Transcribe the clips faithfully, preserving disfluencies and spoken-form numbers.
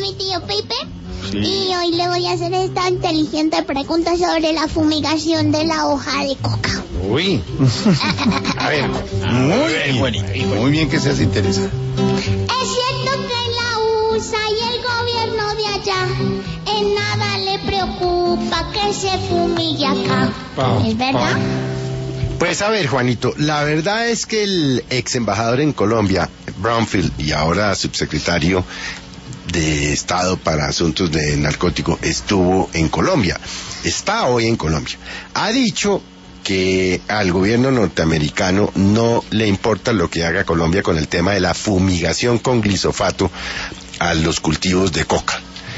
mi tío Pipe. Sí. Y hoy le voy a hacer esta inteligente pregunta sobre la fumigación de la hoja de coca. Uy. A ver, muy bien, Juanito. Muy bien que seas interesado. Es cierto que la U S A y el gobierno de allá en nada le preocupa que se fumigue acá. Pa, ¿Es verdad? Pa. Pues a ver, Juanito, la verdad es que el ex embajador en Colombia, Brownfield, y ahora subsecretario de Estado para Asuntos de Narcótico, estuvo en Colombia, está hoy en Colombia. Ha dicho que al gobierno norteamericano no le importa lo que haga Colombia con el tema de la fumigación con glifosato a los cultivos de coca,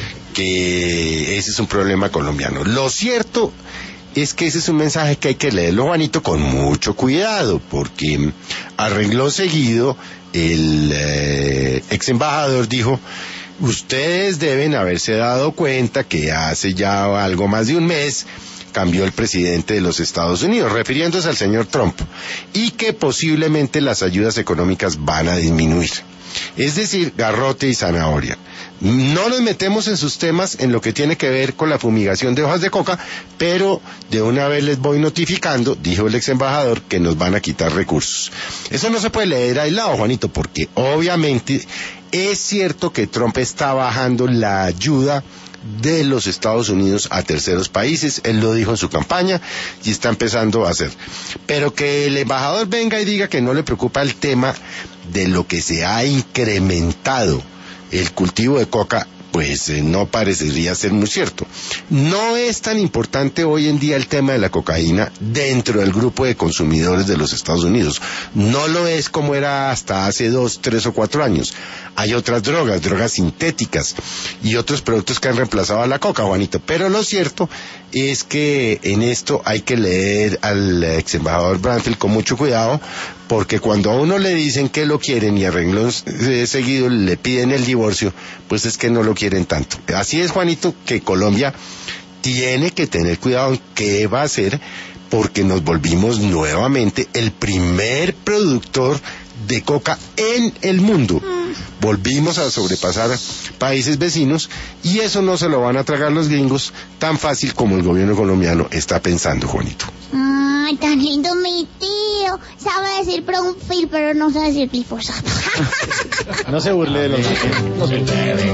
que ese es un problema colombiano. Lo cierto es que ese es un mensaje que hay que leerlo, Juanito, con mucho cuidado, porque a renglón seguido el eh, ex embajador dijo: ustedes deben haberse dado cuenta que hace ya algo más de un mes cambió el presidente de los Estados Unidos, refiriéndose al señor Trump, y que posiblemente las ayudas económicas van a disminuir. Es decir, garrote y zanahoria. No nos metemos en sus temas en lo que tiene que ver con la fumigación de hojas de coca, pero de una vez les voy notificando, dijo el ex embajador, que nos van a quitar recursos. Eso no se puede leer aislado, Juanito, porque obviamente es cierto que Trump está bajando la ayuda de los Estados Unidos a terceros países, él lo dijo en su campaña y está empezando a hacer. Pero que el embajador venga y diga que no le preocupa el tema de lo que se ha incrementado el cultivo de coca, pues eh, no parecería ser muy cierto. No es tan importante hoy en día el tema de la cocaína dentro del grupo de consumidores de los Estados Unidos. No lo es como era hasta hace dos, tres o cuatro años. Hay otras drogas, drogas sintéticas y otros productos que han reemplazado a la coca, Juanito. Pero lo cierto es que en esto hay que leer al ex embajador Brownfield con mucho cuidado, porque cuando a uno le dicen que lo quieren y a renglón eh, seguido le piden el divorcio, pues es que no lo quieren tanto. Así es, Juanito, que Colombia tiene que tener cuidado en qué va a hacer, porque nos volvimos nuevamente el primer productor de coca en el mundo. Volvimos a sobrepasar países vecinos y eso no se lo van a tragar los gringos tan fácil como el gobierno colombiano está pensando, Juanito. Ay, tan lindo mi tío. Sabe decir Brownfield, pero no sabe decir glifosato. No se burle de los no se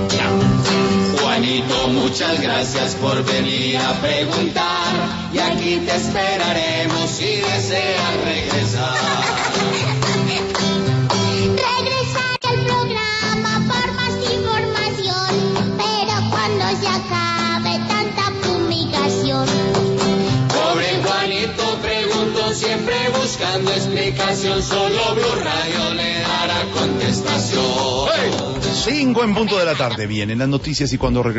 Juanito, muchas gracias por venir a preguntar. Y aquí te esperaremos si deseas regresar. Regresar al programa por más información, pero cuando se acabe tanta fumigación. Pobre Juanito, pregunto siempre buscando explicación. Solo Blue Radio le dará contestación. Cinco en punto de la tarde. Vienen las noticias y cuando regresen